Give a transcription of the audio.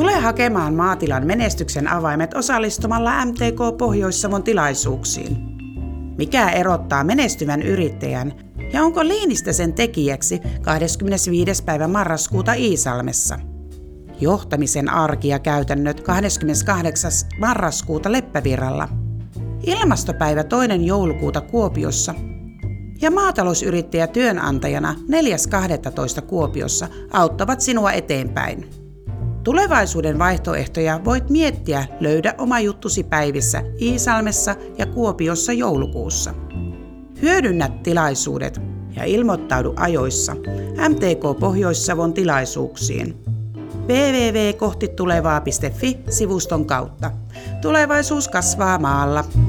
Tule hakemaan maatilan menestyksen avaimet osallistumalla MTK Pohjois-Savon tilaisuuksiin. Mikä erottaa menestyvän yrittäjän ja onko Liinistä sen tekijäksi 25. päivä marraskuuta Iisalmessa? Johtamisen arki ja käytännöt 28. marraskuuta Leppävirralla. Ilmastopäivä 2. joulukuuta Kuopiossa. Ja maatalousyrittäjä työnantajana 4.12. Kuopiossa auttavat sinua eteenpäin. Tulevaisuuden vaihtoehtoja voit miettiä Löydä oma juttusi päivissä Iisalmessa ja Kuopiossa joulukuussa. Hyödynnä tilaisuudet ja ilmoittaudu ajoissa MTK Pohjois-Savon tilaisuuksiin. www.kohtitulevaa.fi-sivuston kautta. Tulevaisuus kasvaa maalla.